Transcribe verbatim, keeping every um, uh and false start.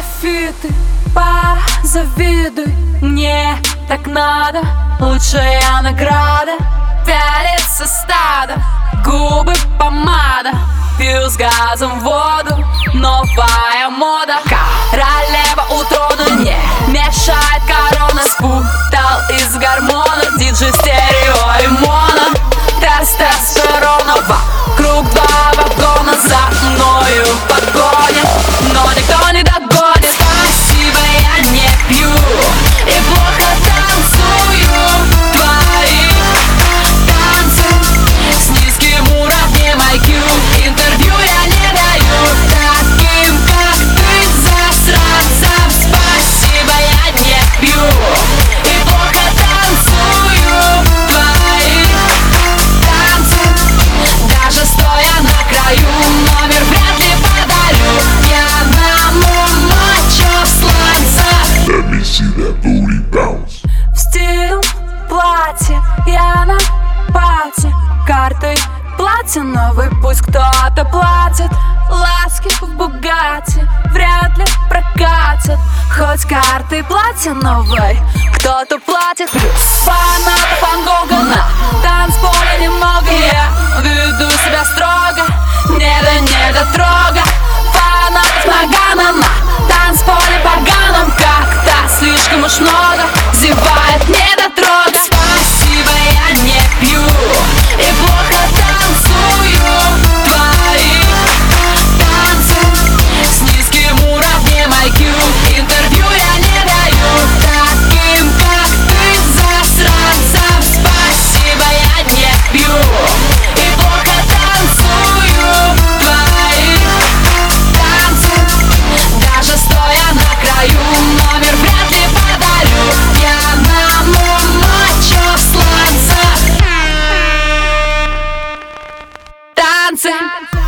софиты, позавидуй, мне так надо, лучшая награда. Пялится стадо, губы помада, пью с газом воду, новая мода. Королева у трона, не мешает корона. Спутал из гормона, диджей стерео и моно. Тестостерона, вокруг два вагона, за мною погоня, но никто не догонит. Спасибо, я не пью и плохо танцую. Твои танцы с низким уровнем ай кью. Интервью я не даю таким, как ты, засранцам. Спасибо, я не пью и плохо танцую. Твои танцы, даже стоя на краю, номер вряд ли подарю пьяному мочосланца. Let me see that booty bounce. В стиле платье, я на пати, картой платиновый, пусть кто-то платит. Ласки в Бугатти вряд ли прокатят, хоть картой платиновой кто-то платит. Фанат Ван Гога на танцполе немного, я веду себя строго, не до недотрога. Фанатов нагана на танцполе поганом, как-то слишком уж много зевает недотрога. Спасибо, я не пью и плохо танцую. Твои танцы с низким уровнем ай кью. Интервью я не даю таким, как ты, засранцам. Спасибо, я не пью и плохо танцую. Твои танцы, даже стоя на краю, номер вряд ли подарю пьяному мочосланца. Танцы.